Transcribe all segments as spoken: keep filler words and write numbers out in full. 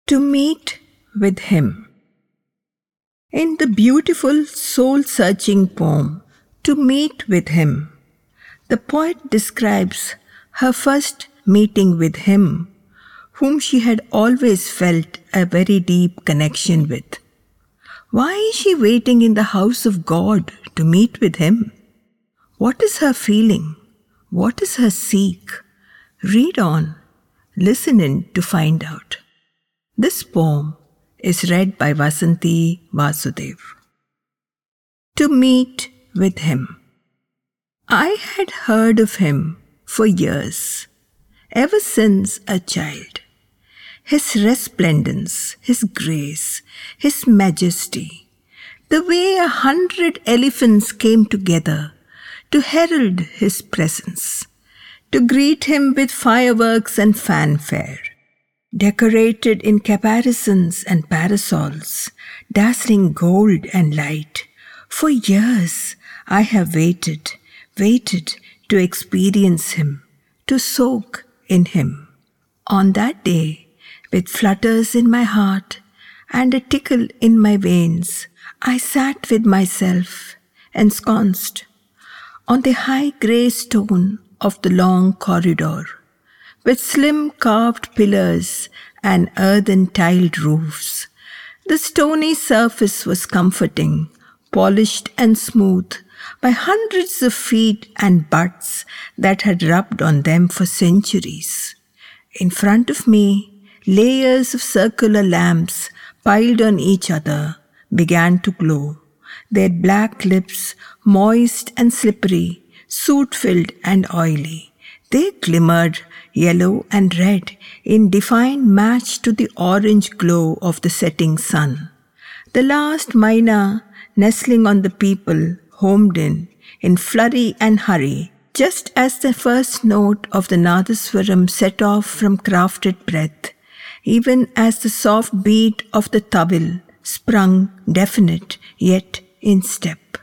To meet with him. In the beautiful soul-searching poem, To Meet with Him, the poet describes her first meeting with him, whom she had always felt a very deep connection with. Why is she waiting in the house of God to meet with him? What is her feeling? What is her seek? Read on, listen in to find out. This poem is read by Vasanti Vasudev. To meet with him. I had heard of him for years, ever since a child. His resplendence, his grace, his majesty, the way a hundred elephants came together to herald his presence, to greet him with fireworks and fanfare, decorated in caparisons and parasols, dazzling gold and light. For years I have waited, waited to experience him, to soak in him. On that day, with flutters in my heart and a tickle in my veins, I sat with myself, ensconced, on the high grey stone of the long corridor, with slim carved pillars and earthen tiled roofs. The stony surface was comforting, polished and smooth by hundreds of feet and butts that had rubbed on them for centuries. In front of me, layers of circular lamps piled on each other began to glow, their black lips moist and slippery, soot-filled and oily. They glimmered yellow and red in defined match to the orange glow of the setting sun. The last maina nestling on the people homed in, in flurry and hurry, just as the first note of the Nadaswaram set off from crafted breath, even as the soft beat of the tawil sprung definite yet in step.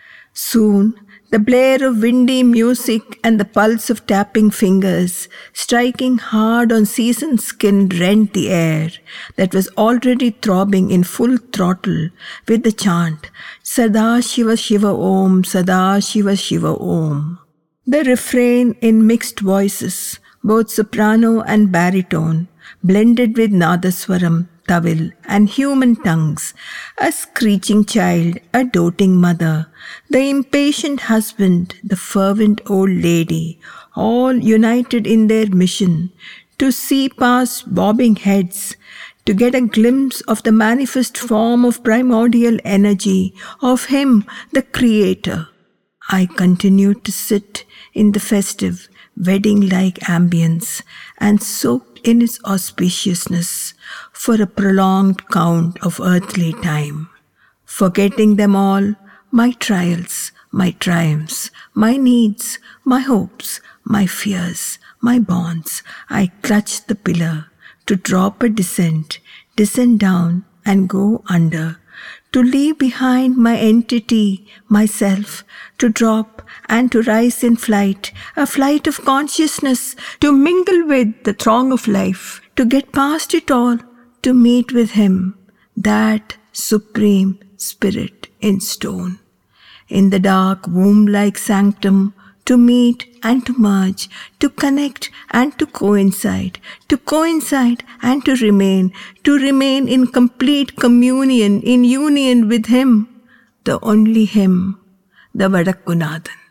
Soon, the blare of windy music and the pulse of tapping fingers striking hard on seasoned skin rent the air that was already throbbing in full throttle with the chant, Sada Shiva Shiva Om, Sada Shiva Shiva Om. The refrain in mixed voices, both soprano and baritone, blended with Nadaswaram, tawil, and human tongues, a screeching child, a doting mother, the impatient husband, the fervent old lady, all united in their mission to see past bobbing heads, to get a glimpse of the manifest form of primordial energy of Him, the Creator. I continued to sit in the festive, wedding-like ambience and soaked in its auspiciousness for a prolonged count of earthly time. Forgetting them all, my trials, my triumphs, my needs, my hopes, my fears, my bonds, I clutched the pillar to drop a descent, descend down and go under, to leave behind my entity, myself, to drop and to rise in flight, a flight of consciousness, to mingle with the throng of life, to get past it all, to meet with Him, that Supreme Spirit in stone. In the dark womb-like sanctum, to meet and to merge, to connect and to coincide, to coincide and to remain, to remain in complete communion, in union with Him, the only Him, the Vadakkunnathan.